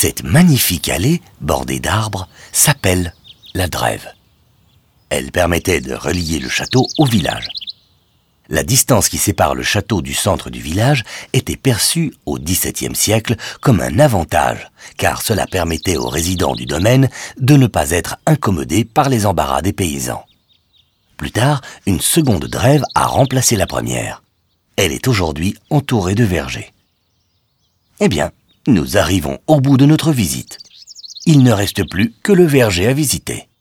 Cette magnifique allée, bordée d'arbres, s'appelle la Drève. Elle permettait de relier le château au village. La distance qui sépare le château du centre du village était perçue au XVIIe siècle comme un avantage, car cela permettait aux résidents du domaine de ne pas être incommodés par les embarras des paysans. Plus tard, une seconde drève a remplacé la première. Elle est aujourd'hui entourée de vergers. Eh bien, nous arrivons au bout de notre visite. Il ne reste plus que le verger à visiter.